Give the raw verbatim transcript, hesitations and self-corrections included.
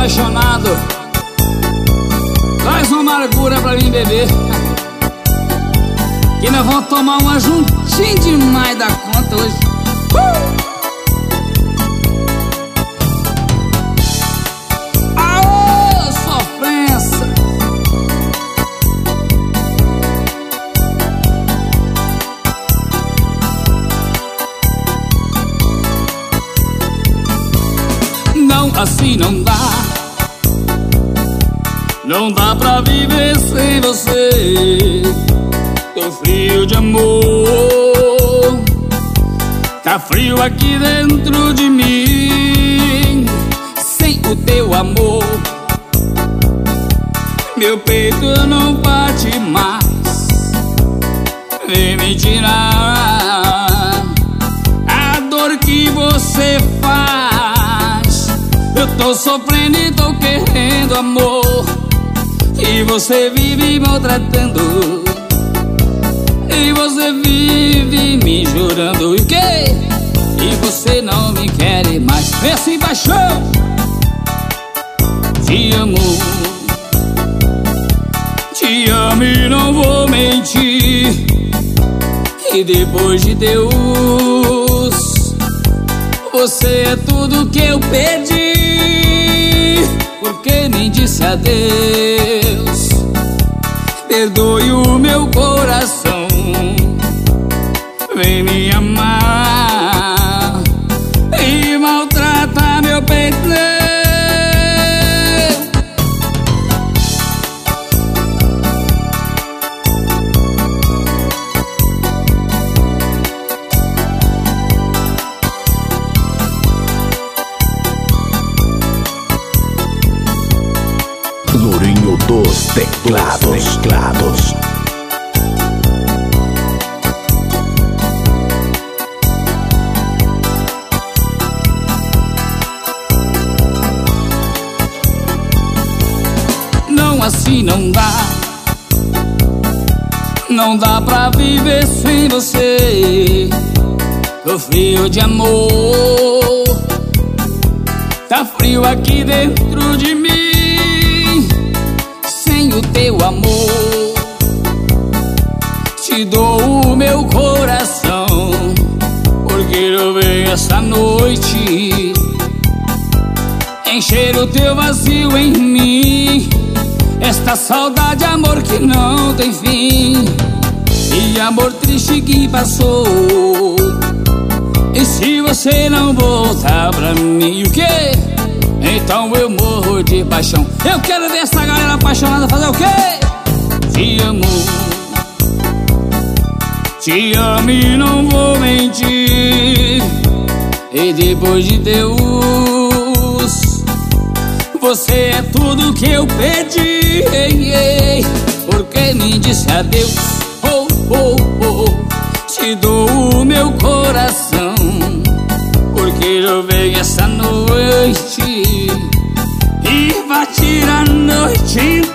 apaixonado. Traz uma amargura pra mim beber, que nós vamos tomar uma juntinho demais da conta hoje. uh! Aô, sofrência! Não, assim não dá. Não dá pra viver sem você. Tô frio de amor. Tá frio aqui dentro de mim. Sem o teu amor, meu peito não bate mais. Vem me tirar a dor que você faz. Eu tô sofrendo e tô querendo amor, e você vive maltratando, e você vive me jurando. E o quê? E você não me quer mais. Vê assim, paixão. Te amo, te amo e não vou mentir. E depois de Deus, você é tudo que eu pedi. Porque nem disse adeus. Perdoe o meu coração, vem me amar e maltrata meu peito. Lourinho dos teclados, teclados. Não, assim não dá. Não dá pra viver sem você. Tô frio de amor. Tá frio aqui dentro de mim. Sem o teu amor, te dou o meu coração, porque eu venho essa noite encher o teu vazio em mim. Esta saudade, amor, que não tem fim, e amor triste que passou. E se você não voltar pra mim, o quê? Então eu morro de paixão. Eu quero ver essa galera apaixonada fazer o quê? Te amo, te amo e não vou mentir. E depois de Deus, você é tudo que eu pedi. Porque me disse adeus. Oh, oh, oh. Te dou o meu coração, porque eu venho essa noite e vai tirar a noite inteira.